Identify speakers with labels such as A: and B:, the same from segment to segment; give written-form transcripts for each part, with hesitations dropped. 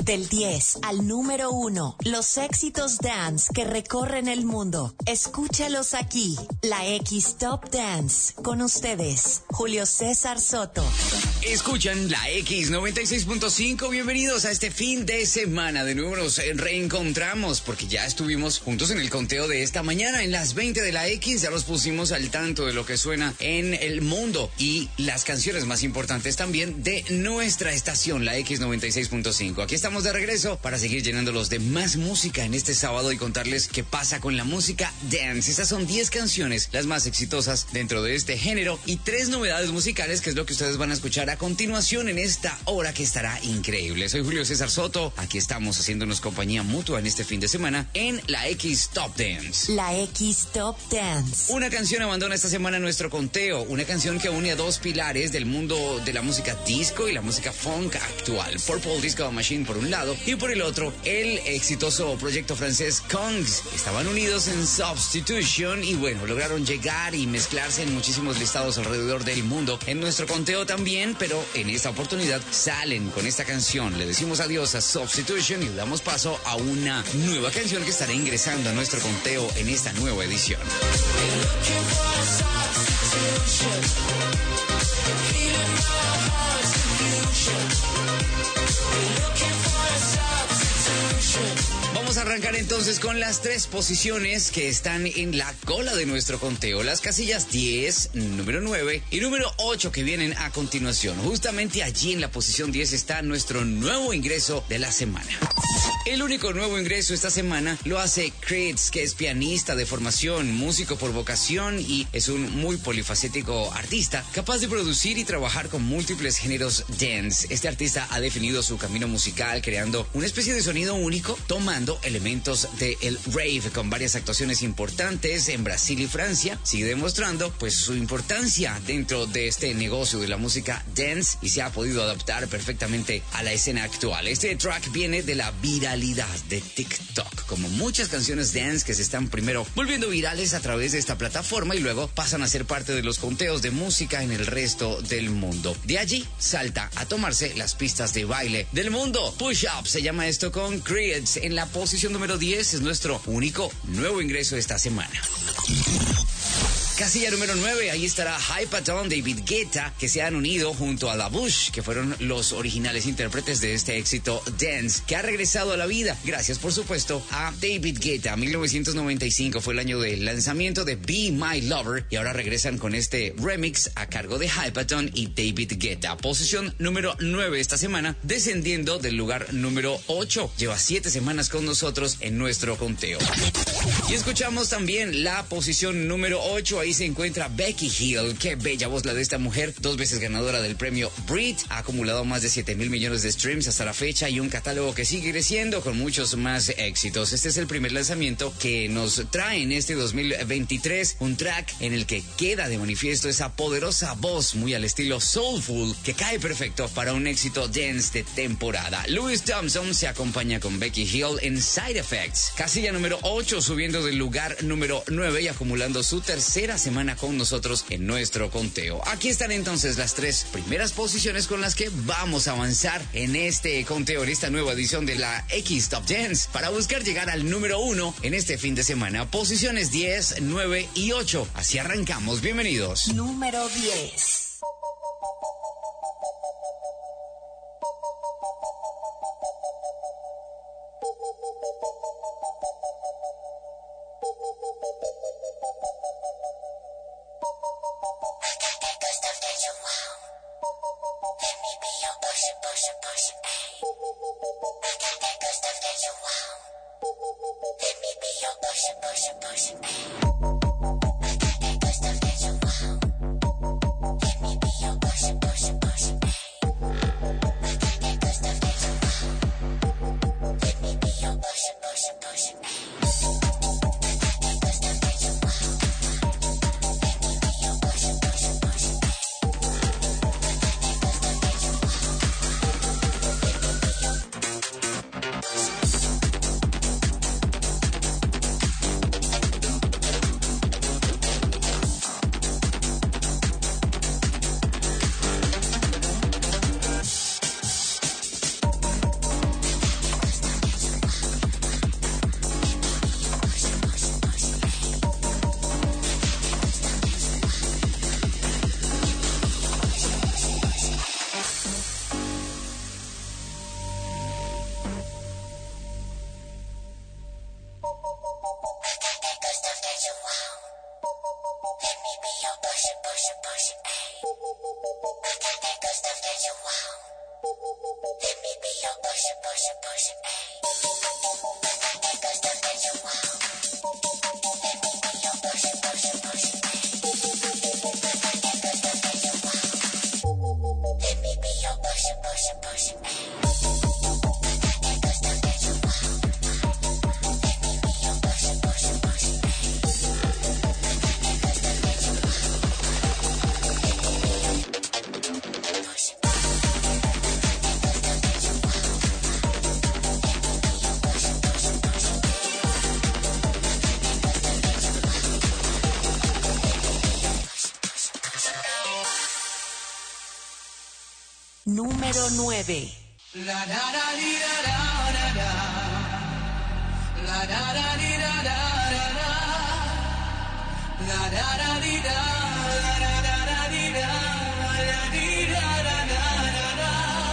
A: Del 10 al número 1, los éxitos dance que recorren el mundo. Escúchalos aquí, la X Top Dance. Con ustedes, Julio César Soto.
B: Escuchan la X96.5. Bienvenidos a este fin de semana. De nuevo nos reencontramos porque ya estuvimos juntos en el conteo de esta mañana. En las 20 de la X ya los pusimos al tanto de lo que suena en el mundo y las canciones más importantes también de nuestra estación, la X96.5. Aquí estamos de regreso para seguir llenándolos de más música en este sábado y contarles qué pasa con la música dance. Estas son 10 canciones, las más exitosas dentro de este género, y 3 novedades musicales, que es lo que ustedes van a escuchar a continuación en esta hora que estará increíble. Soy Julio César Soto. Aquí estamos haciéndonos compañía mutua en este fin de semana en la X Top Dance.
A: La X Top Dance.
B: Una canción abandona esta semana nuestro conteo. Una canción que une a dos pilares del mundo de la música disco y la música funk actual. Purple Disco Machine por un lado y por el otro el exitoso proyecto francés Kongs. Estaban unidos en Substitution y bueno, lograron llegar y mezclarse en muchísimos listados alrededor del mundo. En nuestro conteo también, pero en esta oportunidad salen con esta canción. Le decimos adiós a Substitution y le damos paso a una nueva canción que estará ingresando a nuestro conteo en esta nueva edición. Vamos a arrancar entonces con las 3 posiciones que están en la cola de nuestro conteo. Las casillas 10, número 9 y número 8 que vienen a continuación. Justamente allí en la posición 10 está nuestro nuevo ingreso de la semana. El único nuevo ingreso esta semana lo hace Creeds, que es pianista de formación, músico por vocación y es un muy polifacético artista, capaz de producir y trabajar con múltiples géneros dance. Este artista ha definido su camino musical creando una especie de sonido único, tomando elementos del rave con varias actuaciones importantes en Brasil y Francia. Sigue demostrando pues su importancia dentro de este negocio de la música dance y se ha podido adaptar perfectamente a la escena actual. Este track viene de la viralidad de TikTok, como muchas canciones dance que se están primero volviendo virales a través de esta plataforma y luego pasan a ser parte de los conteos de música en el resto del mundo. De allí salta a tomarse las pistas de baile del mundo. Push Up se llama esto con Creeds. En la posición número 10 es nuestro único nuevo ingreso esta semana. Casilla número 9, ahí estará Hypaton, David Guetta, que se han unido junto a La Bush, que fueron los originales intérpretes de este éxito dance, que ha regresado a la vida, gracias por supuesto a David Guetta. 1995 fue el año del lanzamiento de Be My Lover, y ahora regresan con este remix a cargo de Hypaton y David Guetta. Posición número 9 esta semana, descendiendo del lugar número 8. Lleva 7 semanas con nosotros en nuestro conteo. Y escuchamos también la posición número 8, ahí se encuentra Becky Hill. Qué bella voz la de esta mujer, 2 veces ganadora del premio Brit, ha acumulado más de 7,000 millones de streams hasta la fecha y un catálogo que sigue creciendo con muchos más éxitos. Este es el primer lanzamiento que nos trae en este 2023, un track en el que queda de manifiesto esa poderosa voz muy al estilo soulful que cae perfecto para un éxito dance de temporada. Louis Thompson se acompaña con Becky Hill en Side Effects, casilla número 8, subiendo del lugar número 9 y acumulando su tercera semana con nosotros en nuestro conteo. Aquí están entonces las 3 primeras posiciones con las que vamos a avanzar en este conteo, en esta nueva edición de la X Top Dance, para buscar llegar al número 1 en este fin de semana. Posiciones 10, 9 y 8. Así arrancamos. Bienvenidos.
A: Número 10. Número 9.
C: La da da di da da da da. La da da di da da da da. La da da di da. La da da da di da. La di da da da da da.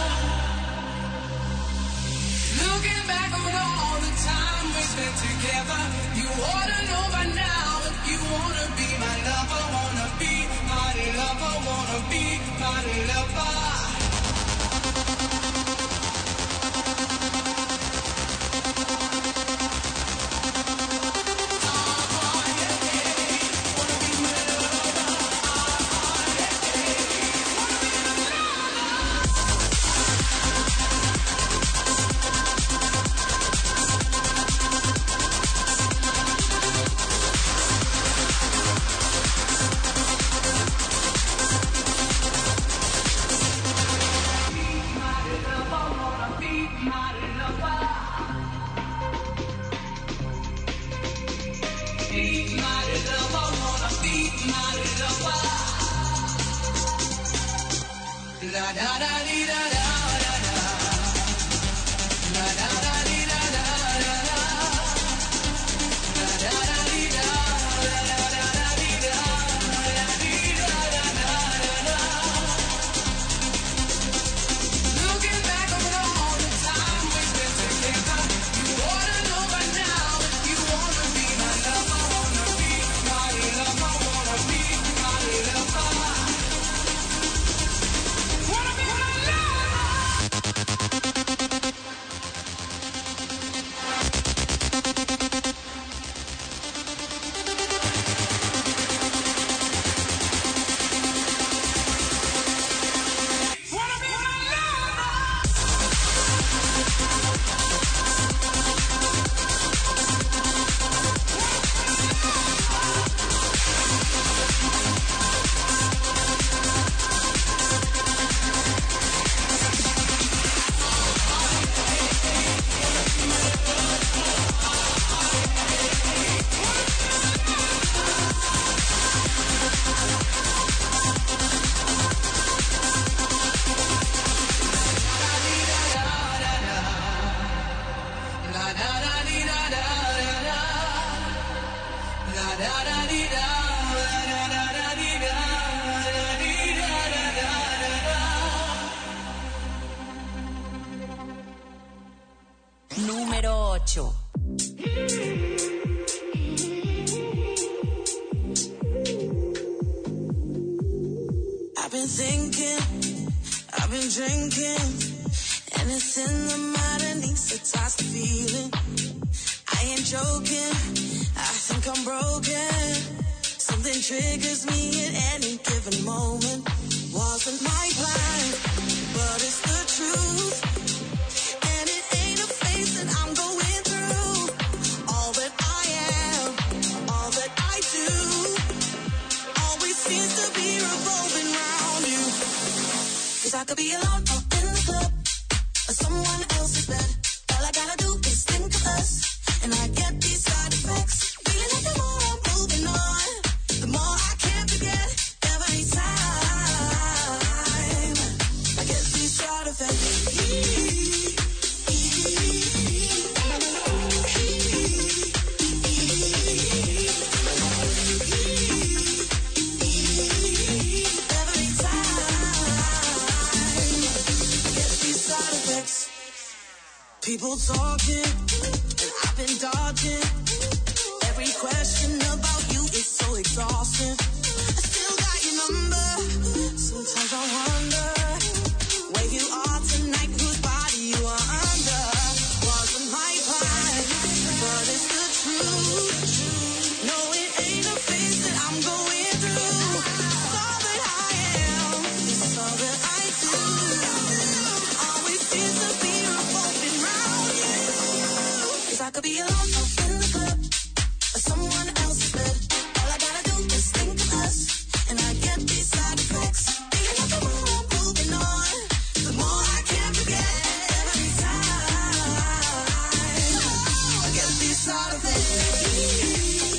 C: Looking back on all the time we spent together, you ought to know by now if you wanna be my lover, wanna be my lover, wanna be my lover.
A: Número 8.
D: I've been thinking, I've been drinking, and it's in the mind and needs a toxic feeling. I ain't joking, I think I'm broken. Something triggers me at any given moment. Wasn't my plan, but it's the truth. And it ain't a phase that I'm going through. All that I am, all that I do, always seems to be revolving around you. 'Cause I could be alone or in the club, or someone else's bed. All I gotta do is think of us, and I get these side effects. Feeling like the more I'm moving on, the more I can't forget. Every time I get these side effects. People talking, and I've been dodging. Every question about you is so exhausting. I still got your number. Sometimes I wonder where you are tonight, whose body you are under. could be alone or in the club or someone else's bed. All I gotta do is think of us, and I get these side effects. Thinking of the more I'm moving on, the more I can't forget. Every time I get these side effects.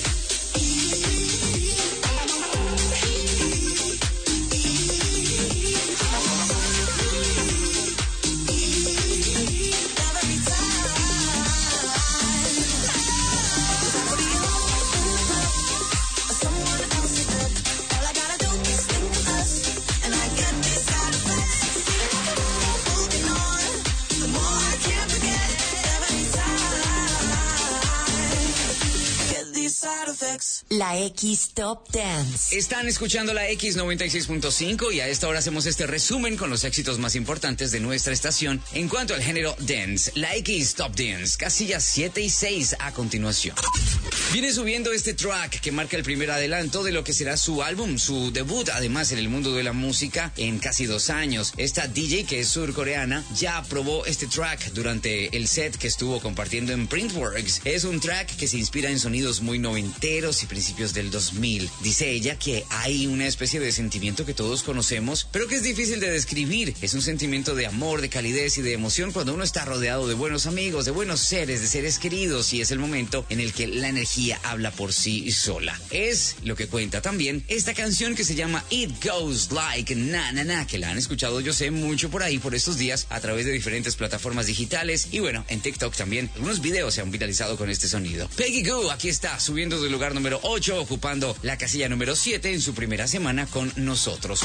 A: La X Top Dance.
B: Están escuchando la X96.5 y a esta hora hacemos este resumen con los éxitos más importantes de nuestra estación en cuanto al género dance. La X Top Dance, casillas 7 y 6 a continuación. Viene subiendo este track que marca el primer adelanto de lo que será su álbum, su debut además en el mundo de la música en casi 2 años. Esta DJ, que es surcoreana, ya probó este track durante el set que estuvo compartiendo en Printworks. Es un track que se inspira en sonidos muy noventeros y principios del 2000. Dice ella que hay una especie de sentimiento que todos conocemos, pero que es difícil de describir. Es un sentimiento de amor, de calidez y de emoción cuando uno está rodeado de buenos amigos, de buenos seres, de seres queridos, y es el momento en el que la energía habla por sí sola. Es lo que cuenta también esta canción que se llama It Goes Like Na Na Na, que la han escuchado yo sé mucho por ahí por estos días a través de diferentes plataformas digitales y bueno, en TikTok también algunos videos se han viralizado con este sonido. Peggy Gou aquí está subiendo del lugar número 8, ocupando la casilla número 7 en su primera semana con nosotros.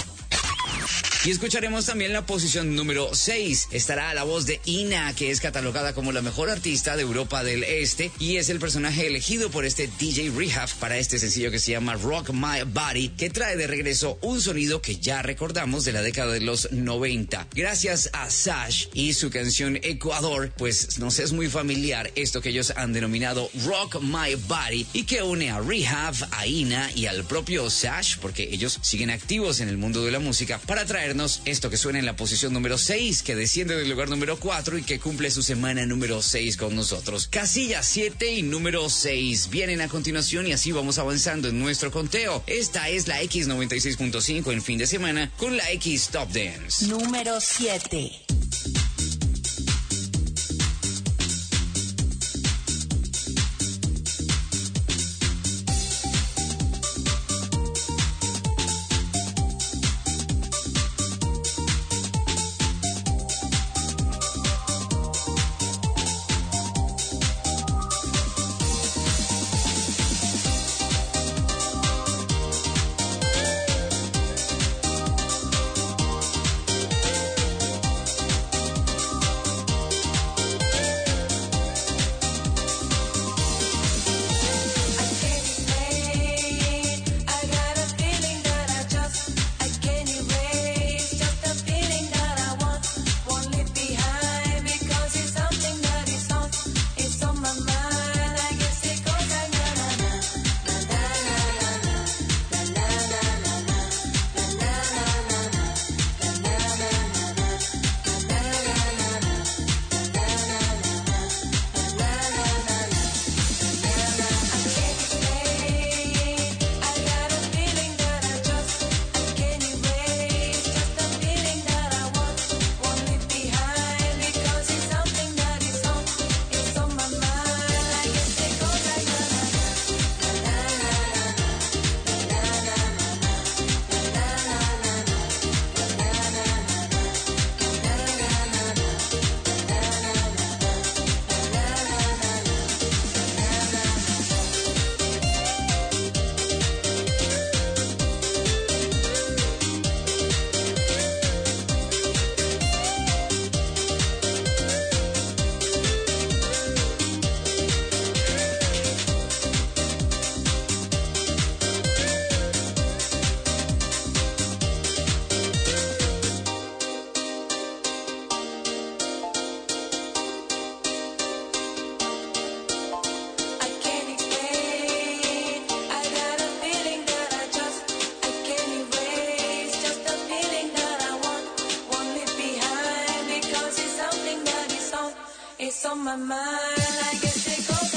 B: Y escucharemos también la posición número 6. Estará la voz de Ina, que es catalogada como la mejor artista de Europa del Este y es el personaje elegido por este DJ Rehab para este sencillo que se llama Rock My Body, que trae de regreso un sonido que ya recordamos de la década de los 90. Gracias a Sash y su canción Ecuador, pues nos es muy familiar esto que ellos han denominado Rock My Body y que une a Rehab, a Ina y al propio Sash, porque ellos siguen activos en el mundo de la música, para traernos esto que suena en la posición número 6, que desciende del lugar número 4 y que cumple su semana número 6 con nosotros. Casilla 7 y número 6 vienen a continuación y así vamos avanzando en nuestro conteo. Esta es la X96.5 en fin de semana con la X Top Dance.
A: Número 7.
D: It's on my mind, I guess it goes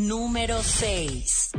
A: Número 6.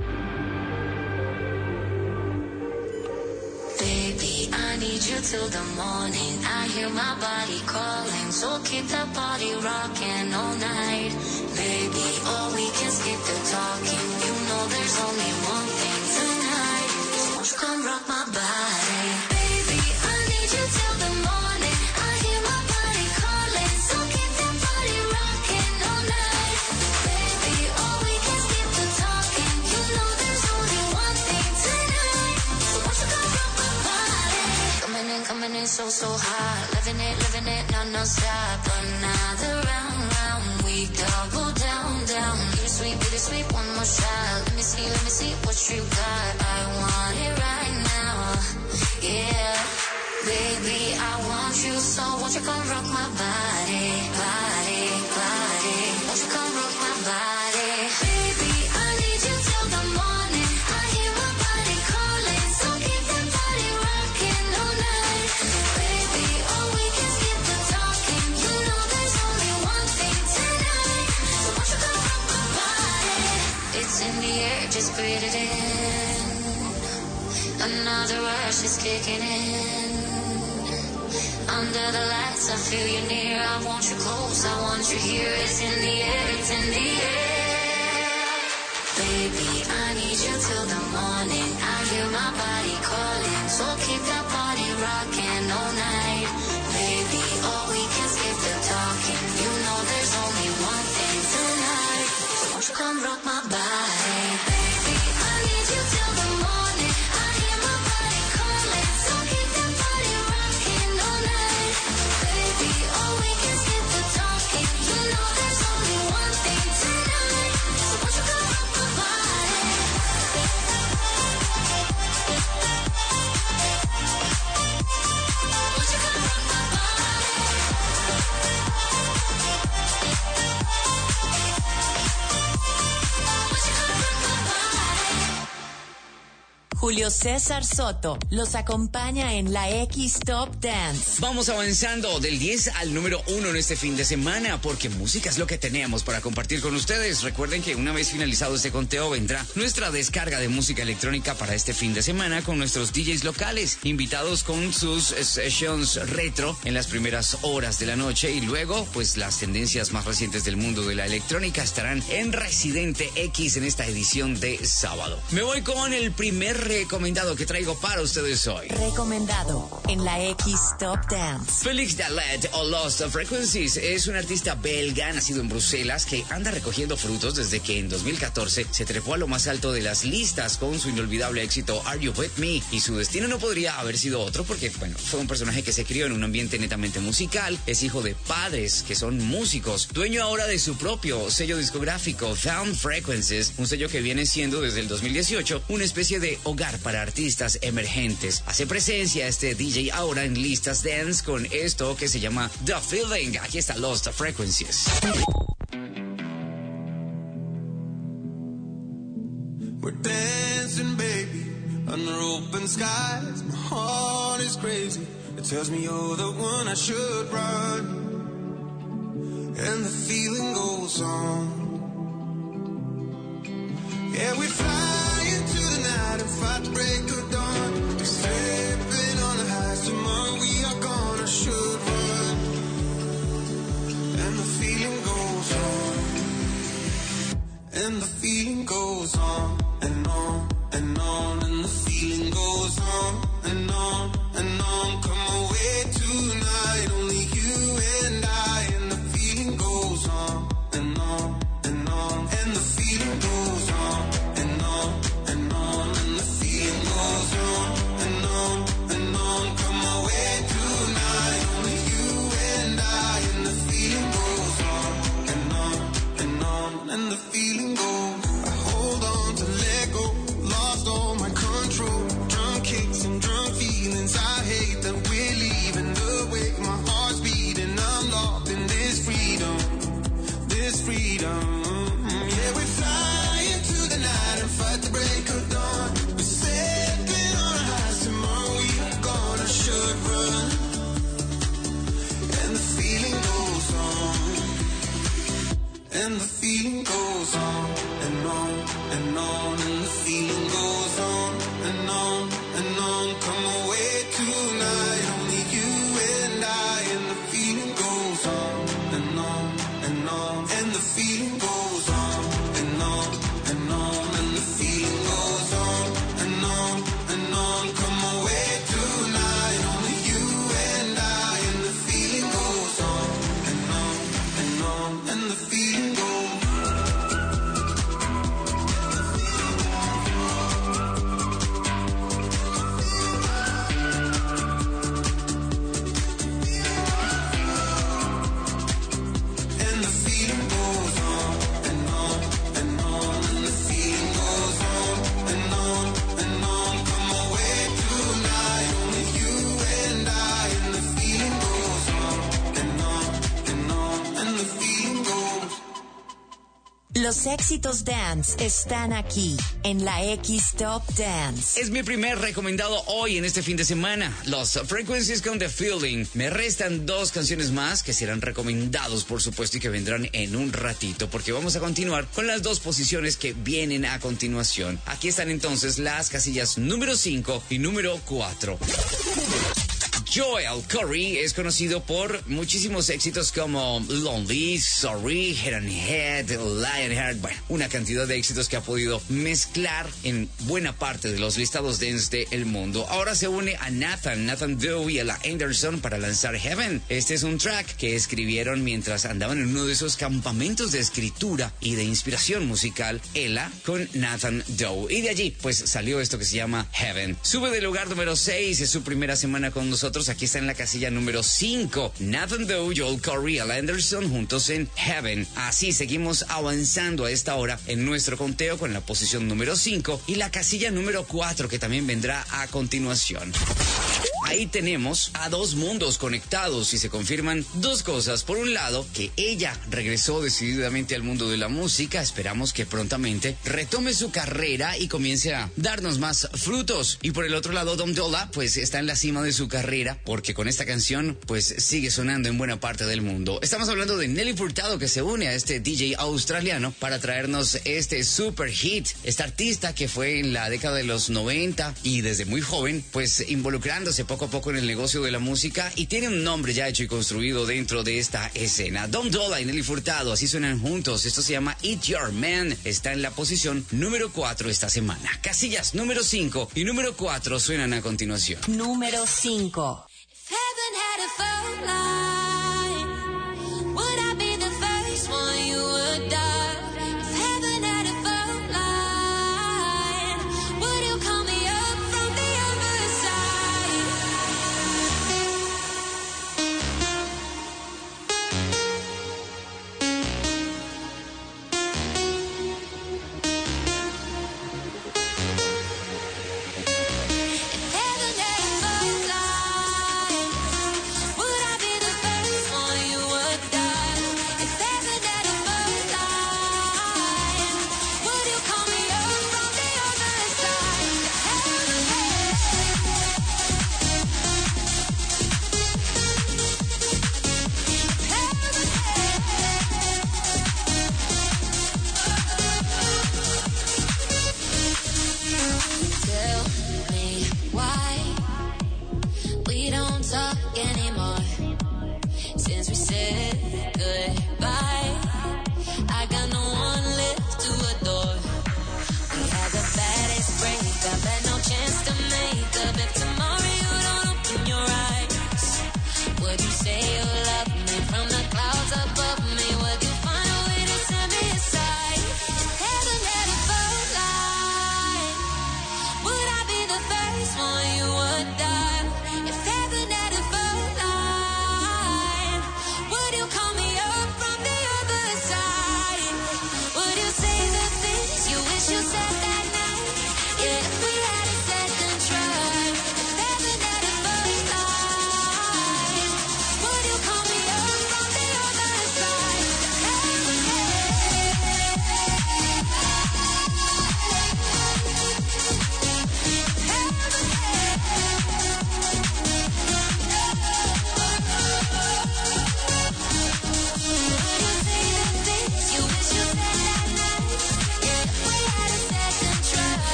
E: Baby, I need you till the morning. I hear my body calling, so keep the body rocking all night. Baby, oh, we can skip the talking. You know there's only one thing tonight. So won't you come rock my body? Baby, I need you till the morning. I hear my body calling, so keep the body rocking all night. Baby, oh, we can skip the talking. You know there's only one thing tonight. So won't you come rock my body? Coming in so hot. Living it, no stop. Another round, we double down. Bittersweet, one more shot. Let me see what you got. I want it right now, yeah. Baby, I want you, so won't you come rock my body. Won't you come rock my body? Baby, I need you till the morning. I hear my body calling, so keep that body rocking all night. Baby, oh, we can skip the talking. You know there's only one thing tonight. So won't you come rock my body? It's in the air, just breathe it in. Another rush is kicking in. Under the lights, I feel you near. I want you close, I want you here. It's in the air, it's in the air. Baby, I need you till the morning. I hear my body calling, so keep that body rocking all night. Baby, oh, we can skip the talking. You know there's only one thing tonight. So won't you come rock my body? Baby, I need you till the morning. I hear my body calling, so keep that body rocking all night. Baby, oh, we can skip the talking. You know there's only one thing tonight. So won't you come rock my body? Won't you come rock my body? Won't you come rock my body?
A: Julio César Soto los acompaña en la X Top Dance.
B: Vamos avanzando del 10 al número 1 en este fin de semana, porque música es lo que tenemos para compartir con ustedes. Recuerden que una vez finalizado este conteo vendrá nuestra descarga de música electrónica para este fin de semana con nuestros DJs locales, invitados con sus sessions retro en las primeras horas de la noche, y luego pues las tendencias más recientes del mundo de la electrónica estarán en Residente X en esta edición de sábado. Me voy con el primer recomendado que traigo para ustedes hoy.
A: Recomendado en la X Top Dance.
B: Felix Dalet o Lost Frequencies es un artista belga nacido en Bruselas que anda recogiendo frutos desde que en 2014 se trepó a lo más alto de las listas con su inolvidable éxito Are You With Me, y su destino no podría haber sido otro porque, bueno, fue un personaje que se crió en un ambiente netamente musical, es hijo de padres que son músicos, dueño ahora de su propio sello discográfico Found Frequencies, un sello que viene siendo desde el 2018 una especie de hogar para artistas emergentes. Hace presencia este DJ ahora en listas dance con esto que se llama The Feeling. Aquí está Lost Frequencies.
F: We're dancing, baby, under open skies. My heart is crazy. It tells me you're the one I should run. And the feeling goes on. Yeah, we fly into the night and fight the break of dawn. We're slipping on the highs. Tomorrow we are gonna should run. And the feeling goes on. And the feeling goes on and on and on. And the feeling goes on and on and on. Come away tonight, only you and I. And the feeling goes on and on and on. And the feeling goes on and on and on. And the feeling goes on and on and on. Come away tonight, only you and I. And the feeling goes on and on and on. And the feeling goes. I hold on to let go, lost all my control. Drunk kicks and drunk feelings. I hate that we're leaving the way my heart's beating. I'm locked in this freedom, this freedom. Yeah, we fly into the night and fight the break of dawn. We're stepping on our highs. Tomorrow we are gonna should run. And the feeling goes on. And the feeling goes on and on and on, and the feeling goes on and on and on. Come away tonight, only you and I. And the feeling goes on and on and on, and the feeling goes on and on and on, and the feeling goes on and on and on. Come away tonight, only you and I. And the feeling goes on and on and on, and the feeling goes. And the feeling goes on and on and on, and the feeling goes on and on and on. Come away tonight, only you and I. And the feeling goes on and on and on, and the feeling goes.
A: Los éxitos dance están aquí en la X Top Dance.
B: Es mi primer recomendado hoy en este fin de semana. Los Frequencies con The Feeling. Me restan 2 canciones más que serán recomendados, por supuesto, y que vendrán en un ratito, porque vamos a continuar con las 2 posiciones que vienen a continuación. Aquí están entonces las casillas número 5 y número 4. Joel Corry es conocido por muchísimos éxitos como Lonely, Sorry, Head and Head, Lionheart, bueno, una cantidad de éxitos que ha podido mezclar en buena parte de los listados dance del mundo. Ahora se une a Nathan Doe y a la Anderson para lanzar Heaven. Este es un track que escribieron mientras andaban en uno de esos campamentos de escritura y de inspiración musical, Ella con Nathan Doe. Y de allí, pues, salió esto que se llama Heaven. Sube del lugar número 6, es su primera semana con nosotros. Aquí está en la casilla número 5. Nathan Doe, Joel Corry y Al Anderson juntos en Heaven. Así seguimos avanzando a esta hora en nuestro conteo con la posición número 5 y la casilla número 4 que también vendrá a continuación. Ahí tenemos a 2 mundos conectados y se confirman 2 cosas. Por un lado, que ella regresó decididamente al mundo de la música. Esperamos que prontamente retome su carrera y comience a darnos más frutos. Y por el otro lado, Dom Dolla, pues está en la cima de su carrera porque con esta canción, pues sigue sonando en buena parte del mundo. Estamos hablando de Nelly Furtado, que se une a este DJ australiano para traernos este super hit. Esta artista que fue en la década de los 90 y desde muy joven, pues involucrándose poco a poco en el negocio de la música y tiene un nombre ya hecho y construido dentro de esta escena. Dom Dolla y Nelly Furtado, así suenan juntos. Esto se llama Eat Your Man. Está en la posición número 4 esta semana. Casillas número 5 y número 4 suenan a continuación.
A: Número 5.
E: Heaven had a phone line. Would I be the first one you would dial? If heaven had a phone line, would you call me up from the other side? If heaven had a phone line, would I be the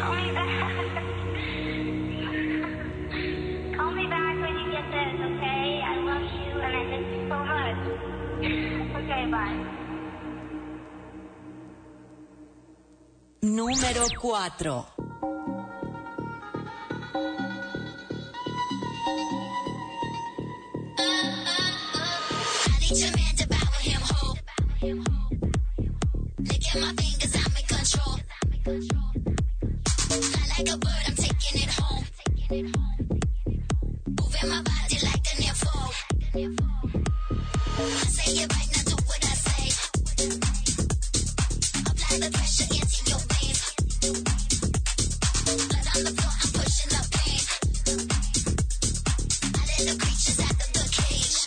E: Call me back. Call me back when you get this, okay? I love you and I miss you so much. Okay, bye.
A: Número 4.
E: I need your man to bow with him, ho. Look at my fingers, I'm in control. Fly like a bird, I'm taking it home. Moving my body like a nympho. I say it right, now do what I say. Apply the pressure into your veins. Blood on the floor, I'm pushing the pain. I let the creatures out of the cage.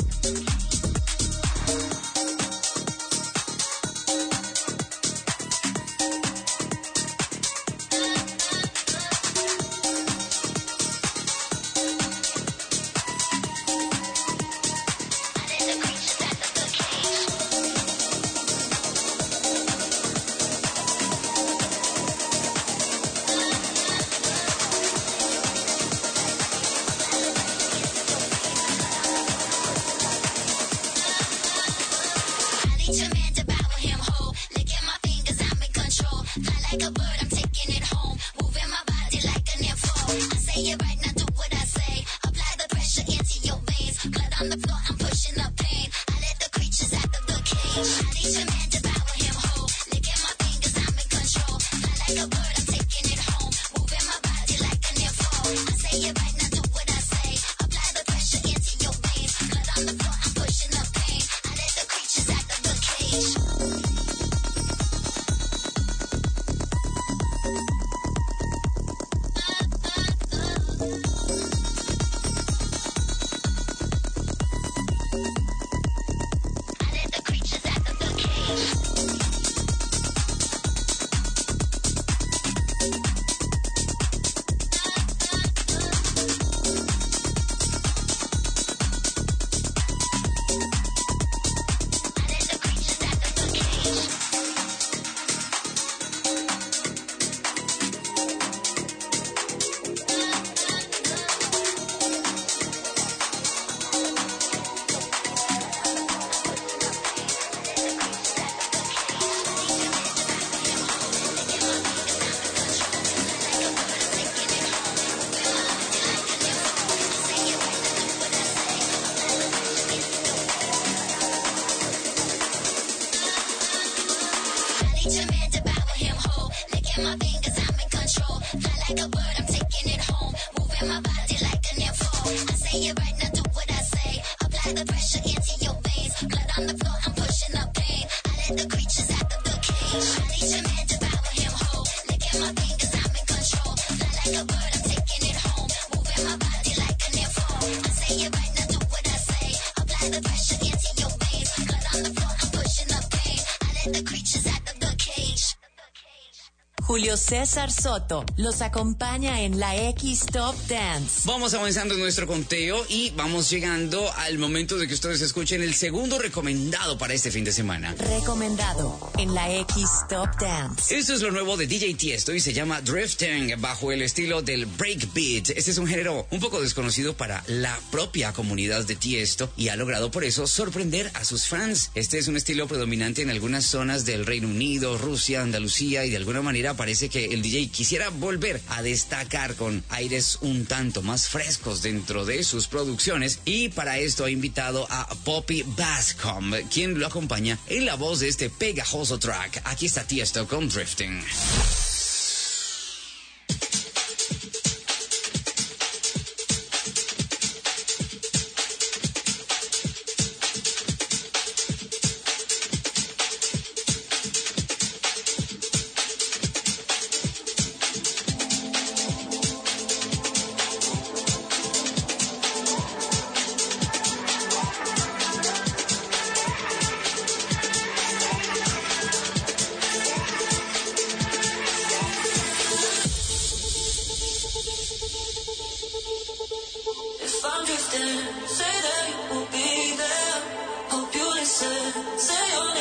A: Julio César Soto los acompaña en la X Top Dance.
B: Vamos avanzando en nuestro conteo y vamos llegando al momento de que ustedes escuchen el segundo recomendado para este fin de semana.
A: Recomendado en la X Top Dance.
B: Esto es lo nuevo de DJ Tiesto y se llama Drifting, bajo el estilo del breakbeat. Este es un género un poco desconocido para la propia comunidad de Tiesto y ha logrado por eso sorprender a sus fans. Este es un estilo predominante en algunas zonas del Reino Unido, Rusia, Andalucía, y de alguna manera parece que el DJ quisiera volver a destacar con aires un tanto más frescos dentro de sus producciones, y para esto ha invitado a Poppy Bascom, quien lo acompaña en la voz de este pegajoso track. Aquí está Tiesto con Drifting.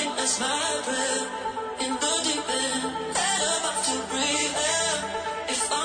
G: If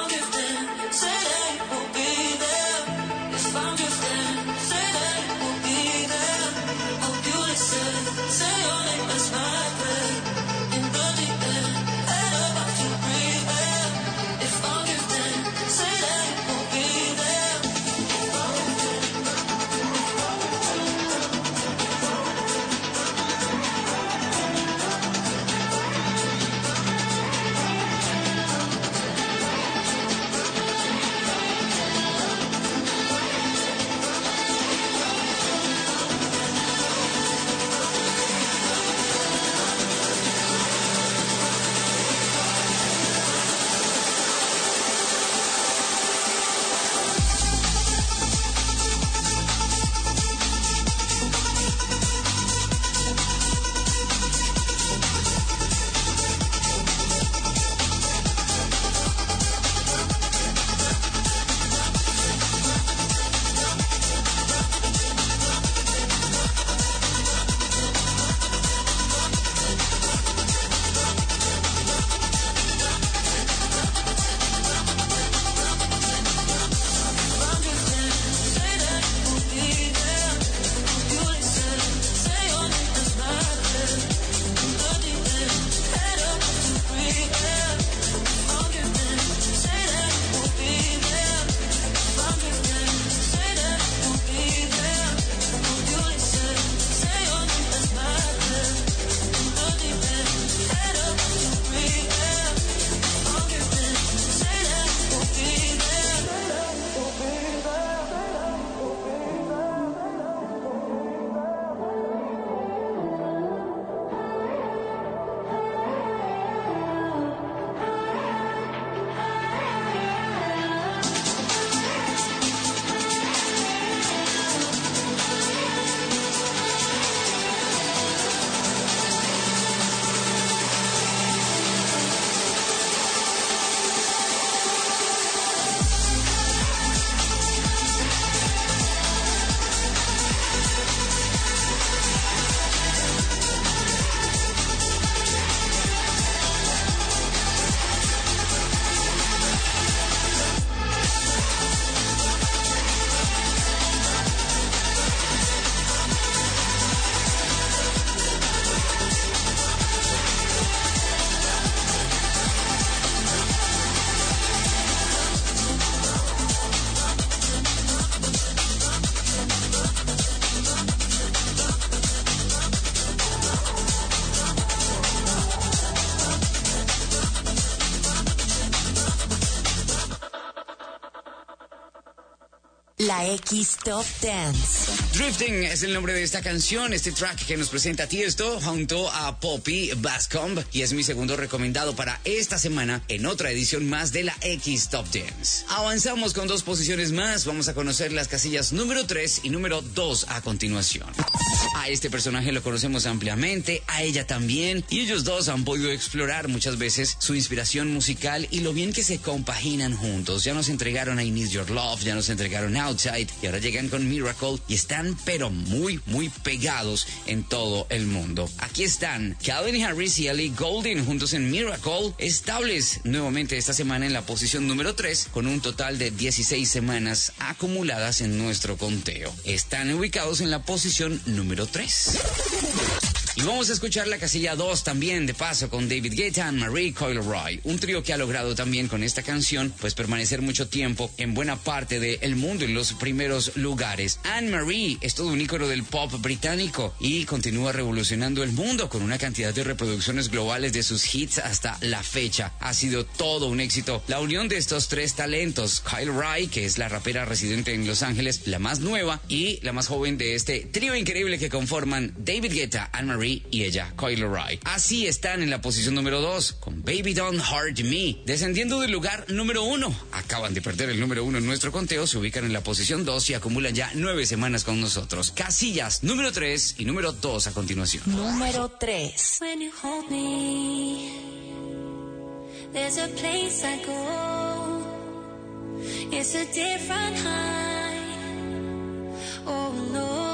A: La X Top Dance.
B: Drifting es el nombre de esta canción, este track que nos presenta Tiesto junto a Poppy Bascomb, y es mi segundo recomendado para esta semana en otra edición más de la X Top Dance. Avanzamos con 2 posiciones más, vamos a conocer las casillas número 3 y número 2 a continuación. A este personaje lo conocemos ampliamente, a ella también, y ellos dos han podido explorar muchas veces su inspiración musical y lo bien que se compaginan juntos. Ya nos entregaron I Need Your Love, ya nos entregaron Outside y ahora llegan con Miracle y están pero muy pegados en todo el mundo. Aquí están Calvin Harris y Ellie Goulding juntos en Miracle, estables nuevamente esta semana en la posición número 3 con un total de 16 semanas acumuladas en nuestro conteo. Están ubicados en la posición número 3. Y vamos a escuchar la casilla 2 también, de paso, con David Guetta, Anne-Marie, Coil Roy. Un trío que ha logrado también con esta canción, pues permanecer mucho tiempo en buena parte del mundo, en los primeros lugares. Anne-Marie es todo un ícono del pop británico y continúa revolucionando el mundo con una cantidad de reproducciones globales de sus hits hasta la fecha. Ha sido todo un éxito la unión de estos 3 talentos. Coil Roy, que es la rapera residente en Los Ángeles, la más nueva y la más joven de este trío increíble que conforman David Guetta, Anne-Marie y ella, Coil Roy. Así están en la posición número 2 con Baby Don't Hurt Me, descendiendo del lugar número 1. Acaban de perder el número 1 en nuestro conteo, se ubican en la posición 2 y acumulan ya 9 semanas con nosotros. Casillas número 3 y número 2 a continuación.
A: Número 3.
E: When you hold me, there's a place I go. It's a different high. Oh no.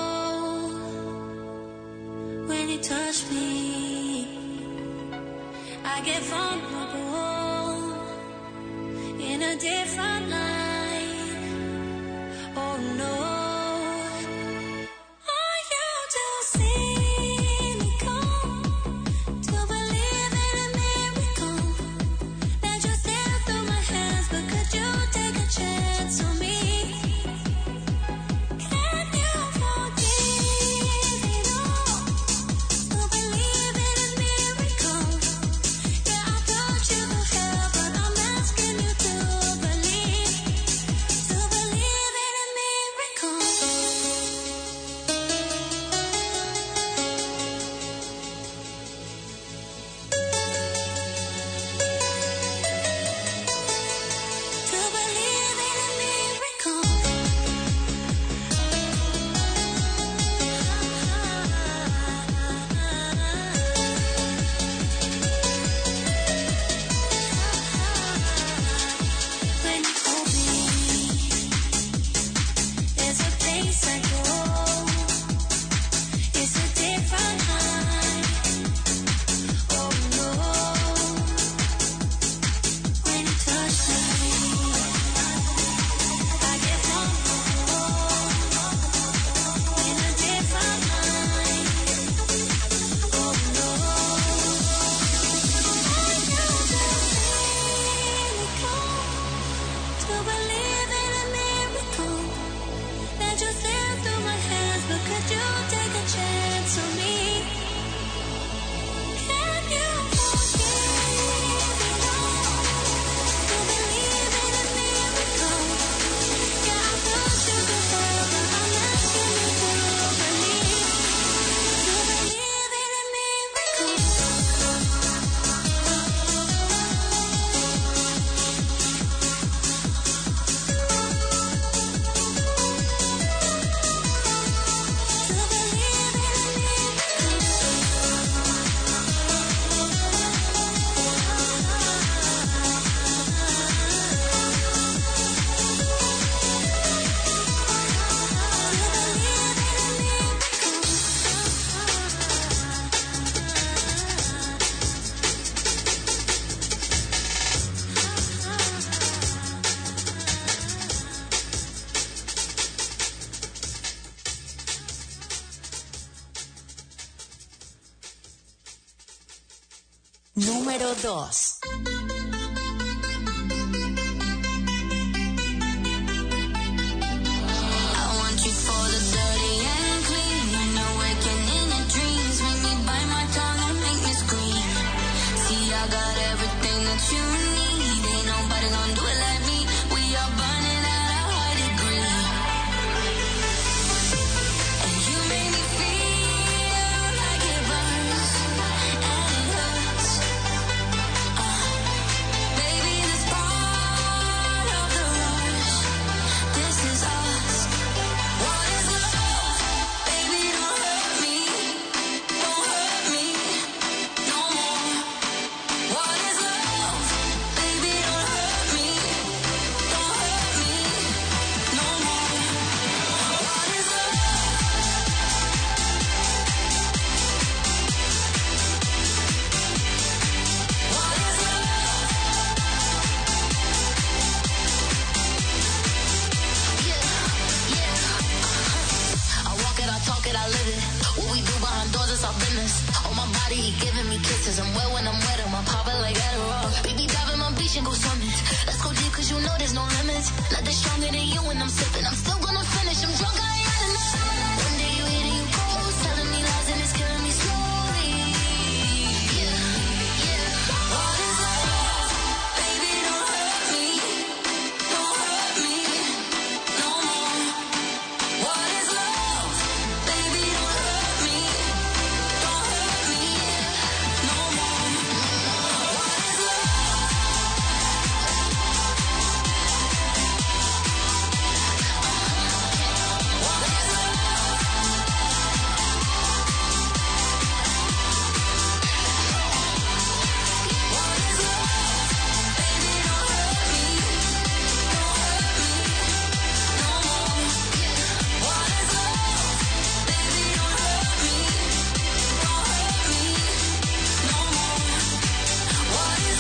E: When you touch me, I get vulnerable in a different light. Oh no. Are you to see me come, to believe in a miracle, that you step through my hands, but could you take a chance on me? Can you forgive it all? To believe in a miracle. Yeah, I thought you could help, but I'm asking you to believe in a miracle. To believe in a miracle. When you hold me, there's a place I go. It's a different high. Oh no. When you touch me, I get vulnerable in a different light. Oh no. I know to believe in a miracle, that you slip through my hands, but could you take a chance on me? Can you forgive it all? To believe in a miracle. Yeah, I thought you could help, but I'm asking you to believe in a miracle. To believe in a
A: Número 2.
E: I want you for the dirty and clean. When you're waking in your dreams, make me bite my tongue and make me scream. See, I got everything that you need. Ain't nobody gonna do it like me. We are burning at a high degree. Let's go deep, 'cause you know there's no limits. Nothing stronger than you when I'm sipping. I'm still gonna finish. I'm drunk, I ain't had enough. One day you hit and you go, telling me lies and it's killing me slowly. Yeah, yeah. What is love? Baby, don't hurt me. Don't hurt me no more. What is love? Baby, don't hurt me. Don't hurt me no more. What is love? What is love? What is love? Baby, don't hurt me. Don't hurt me no more. What is love? Baby, don't hurt me. Don't hurt me no more. What is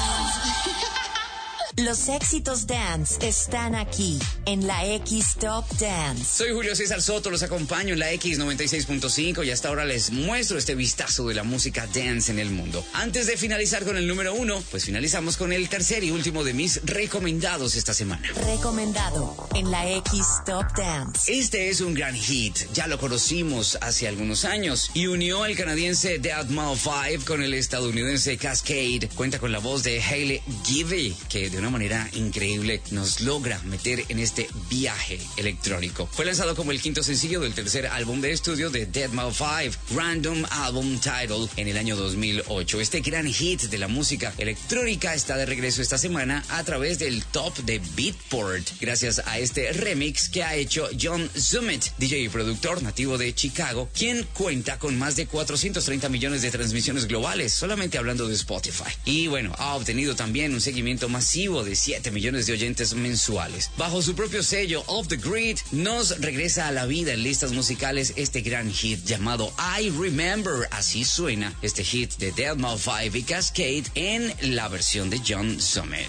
E: love?
A: Los éxitos dance están aquí en la X Top Dance.
B: Soy Julio César Soto, los acompaño en la X96.5 y hasta ahora les muestro este vistazo de la música dance en el mundo. Antes de finalizar con el número 1, pues finalizamos con el tercer y último de mis recomendados esta semana.
A: Recomendado en la X Top Dance.
B: Este es un gran hit, ya lo conocimos hace algunos años y unió al canadiense Deadmau5 con el estadounidense Cascade. Cuenta con la voz de Hailey Gibby, que de una manera increíble nos logra meter en este viaje electrónico. Fue lanzado como el quinto sencillo del tercer álbum de estudio de Deadmau5, Random Album Title, en el año 2008. Este gran hit de la música electrónica está de regreso esta semana a través del top de Beatport, gracias a este remix que ha hecho John Summit, DJ y productor nativo de Chicago, quien cuenta con más de 430 millones de transmisiones globales, solamente hablando de Spotify. Y bueno, ha obtenido también un seguimiento masivo de 7 millones de oyentes mensuales. Bajo su propio sello Off the Grid, nos regresa a la vida en listas musicales este gran hit llamado I Remember. Así suena este hit de Deadmau5 y Cascade en la versión de John Summit.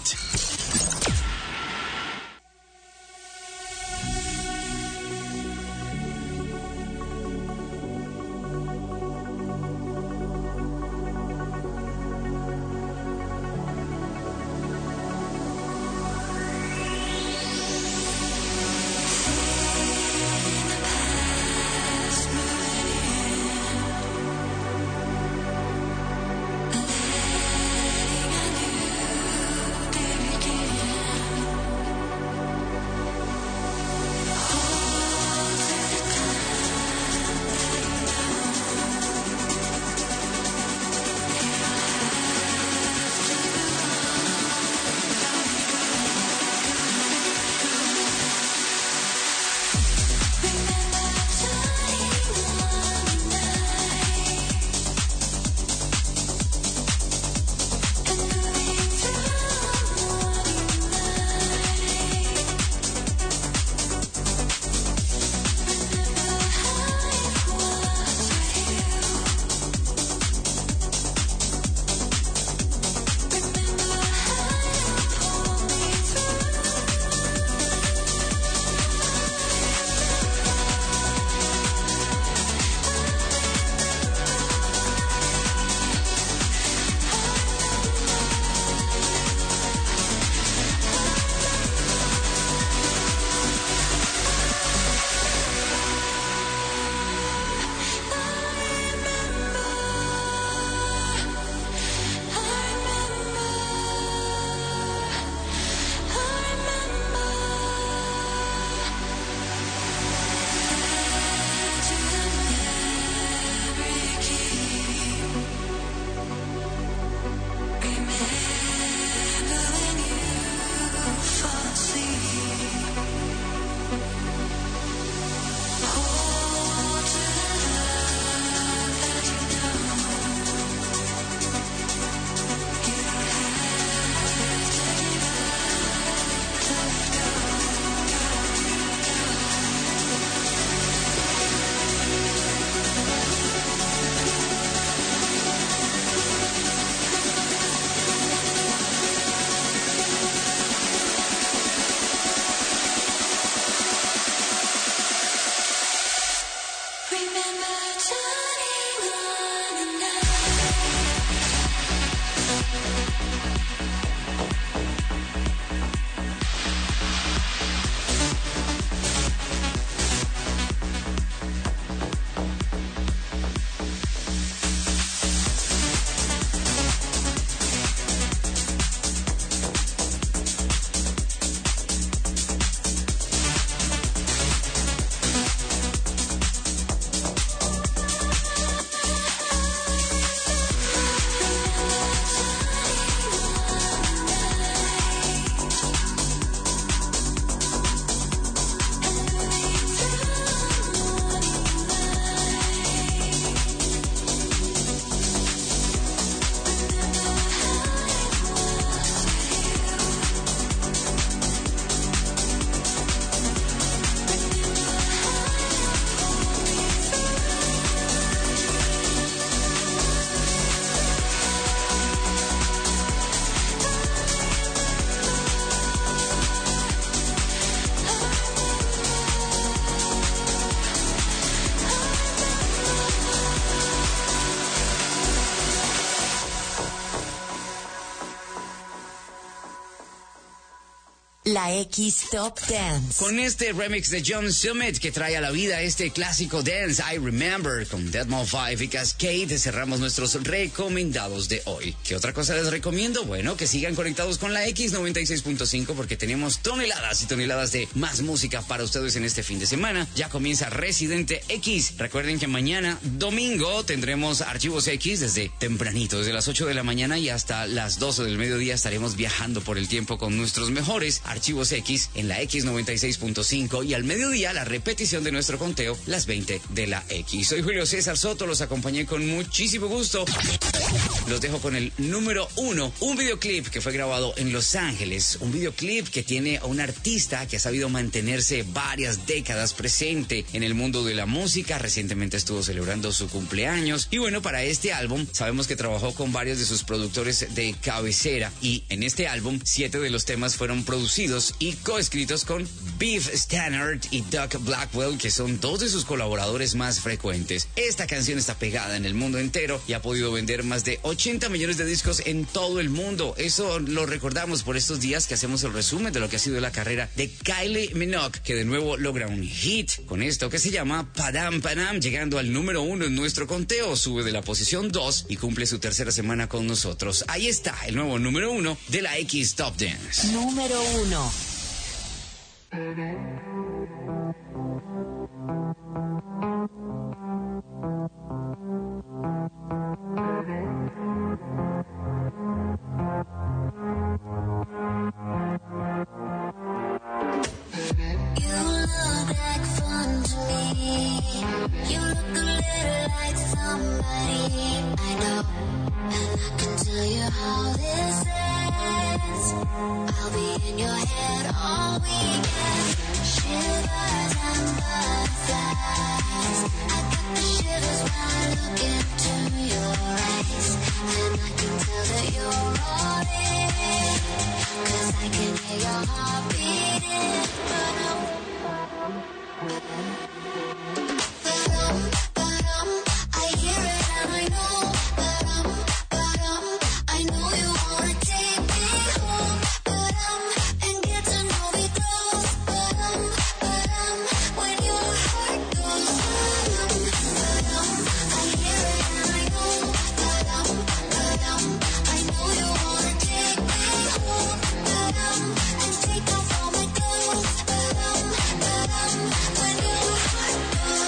E: Letting I knew, baby,
A: La X Top Dance.
B: Con este remix de John Summit que trae a la vida este clásico dance, I Remember, con Deadmau5 y Cascade, cerramos nuestros recomendados de hoy. ¿Qué otra cosa les recomiendo? Bueno, que sigan conectados con la X96.5 porque tenemos toneladas y toneladas de más música para ustedes en este fin de semana. Ya comienza Residente X. Recuerden que mañana, domingo, tendremos Archivos X desde tempranito, desde las 8 de la mañana y hasta las 12 del mediodía estaremos viajando por el tiempo con nuestros mejores Archivos X en la X96.5 y al mediodía la repetición de nuestro conteo, las 20 de la X. Soy Julio César Soto, los acompañé con muchísimo gusto. Los dejo con el número 1, un videoclip que fue grabado en Los Ángeles, un videoclip que tiene a un artista que ha sabido mantenerse varias décadas presente en el mundo de la música. Recientemente estuvo celebrando su cumpleaños y bueno, para este álbum sabemos que trabajó con varios de sus productores de cabecera y en este álbum 7 de los temas fueron producidos y coescritos con Beef Stannard y Doug Blackwell, que son dos de sus colaboradores más frecuentes. Esta canción está pegada en el mundo entero y ha podido vender más de 80 millones de discos en todo el mundo. Eso lo recordamos por estos días que hacemos el resumen de lo que ha sido la carrera de Kylie Minogue, que de nuevo logra un hit con esto que se llama Padam Padam, llegando al número 1 en nuestro conteo. Sube de la posición 2 y cumple su tercera semana con nosotros. Ahí está el nuevo número 1 de la X Top Dance.
A: Número 1.
E: I'll be in your head all weekend. Shivers and butterflies. I got the shivers when I look into your eyes. And I can tell that you're all in. 'Cause I can hear your heart beating. I hear it and I know. I know you wanna take me home. And get to know me close. When your heart goes. I hear it and I know. I know you wanna take me home. And take off all my clothes. When your heart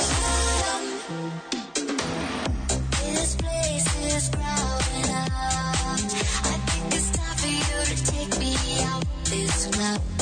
E: goes. This place is crowded out. I think it's time for you to take me out this club.